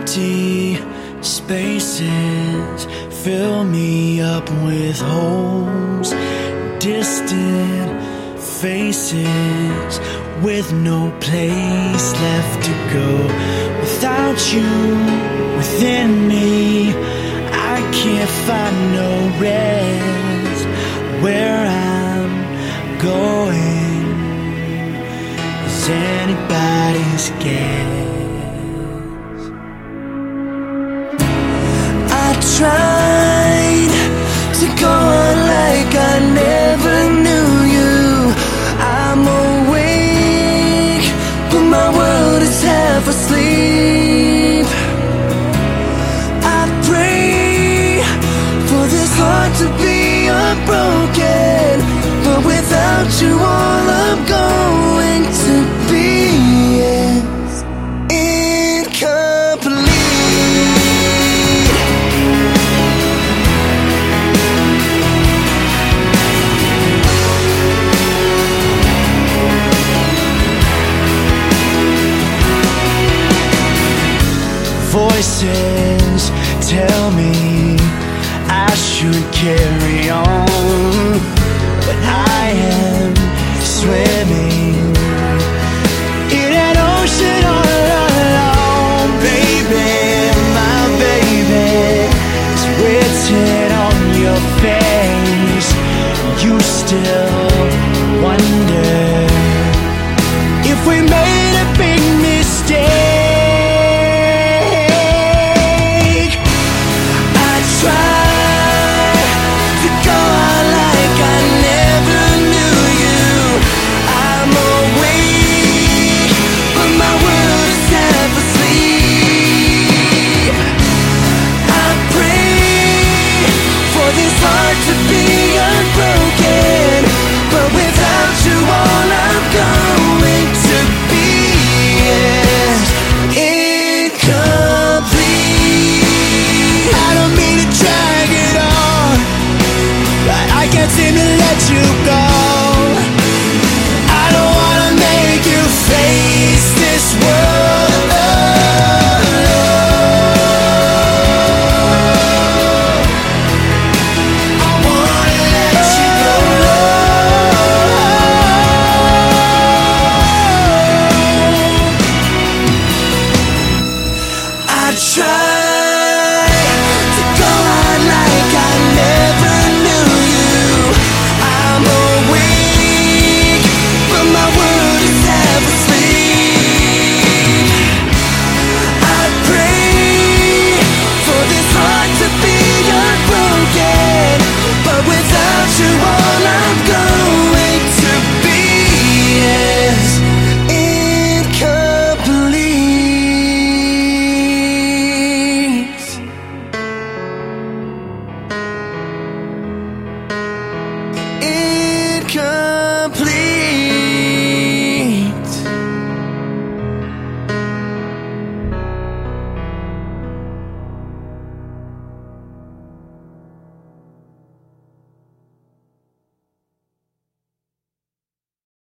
Empty spaces fill me up with holes, distant faces with no place left to go. Without you within me, I can't find no rest. Where I'm going is anybody's guess. I tried to go on like I never knew you. I'm awake, but my world is half asleep. I pray for this heart to be unbroken, but without you all I'm going to be is incomplete. Voices tell me I should carry on, but I am swimming